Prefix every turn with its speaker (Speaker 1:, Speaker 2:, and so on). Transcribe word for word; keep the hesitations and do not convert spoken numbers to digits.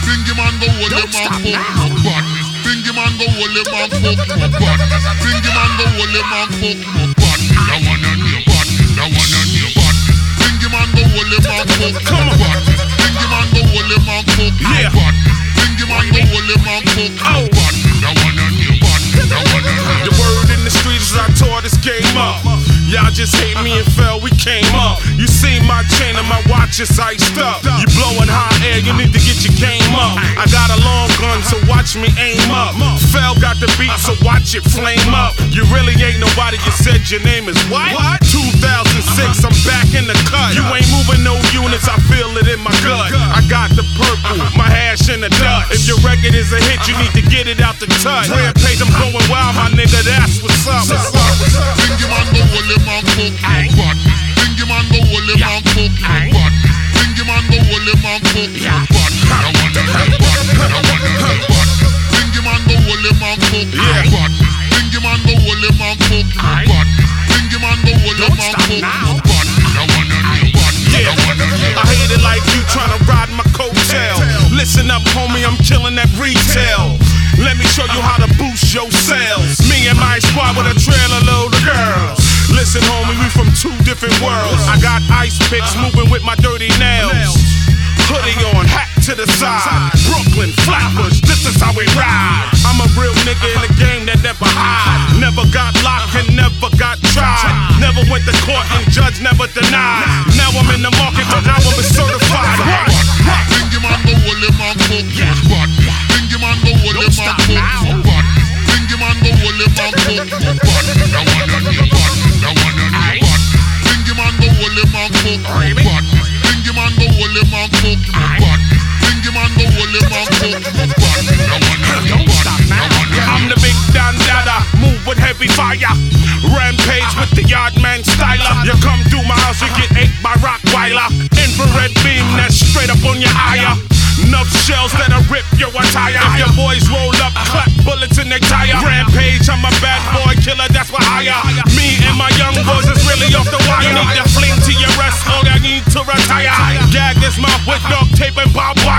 Speaker 1: Bingy man go hold him and fuck my badness. Bingy man go hold him and fuck my badness. Bingy man go hold him and fuck my badness. That one on your badness, that one on your badness. Bingy man go hold him and fuck my badness. Bingy man go hold him and fuck my badness. Bingy man go hold him and fuck my badness. That one on your badness, that one on your.
Speaker 2: The word in the streets is I tore this game up. Y'all just hate me and fell, we came up. You see my chain and my watch is iced up. You blowing hot air, you need to get your game up. I got a long gun, so watch me aim up. Fell got the beat, so watch it flame up. You really ain't nobody, you said your name is what? two thousand six, I'm back in the cut. You ain't moving no units, I feel it in my gut. I got the purple, my hash in the dust. If your record is a hit, you need to get it out the touch. Rampage, I'm going wild, my nigga, that's what's up.
Speaker 1: Bingy man go hold him and fuck my badness. Bingy man go hold him and fuck my badness. Bingy man go hold him and fuck my badness. That one on your badness, that one on your badness. Bingy man go hold him and fuck my badness. Bingy man go hold him and fuck my badness. Bingy man go hold him and fuck my badness. That one on your badness, that one on your.
Speaker 2: I hate it like you tryna ride my coattail. Listen up, homie, I'm killing that retail. Let me show you how to boost your sales. Me and my squad with a trailer load of girls. Listen, homie, we from two different worlds. I got ice picks moving with my dirty nails. Hoodie on, hat to the side. Brooklyn, Flatbush, this is how we ride. I'm a real nigga in the game that never hide. Never got locked and never got tried. Never went to court and judge never denied. Now I'm in the market, but now I'm certified.
Speaker 1: Bingy man go hold him and fuck my badness. Bingy man go hold him and fuck my badness. Bingy man go hold him and fuck my badness. That one on your badness, that one on your badness. Bingy man go hold him and fuck my badness. Bingy man go hold him and fuck my badness. Bingy man go hold him and fuck my badness. That one on your badness, that one on your.
Speaker 2: I'm the big Dan Dada, move with heavy fire. Rampage with the Yardman styler. You come through my house, you get ate by Rottweiler. Infrared beam that's straight up on your eye. Enough shells that'll rip your attire. If your boys roll up, clap bullets in their tire. Rampage, I'm a bad boy killer, that's what higher. Me and my young boys is really off the wire. You need to fling to your rest, or I need to retire. Gag this mouth with duct tape and barbed wire.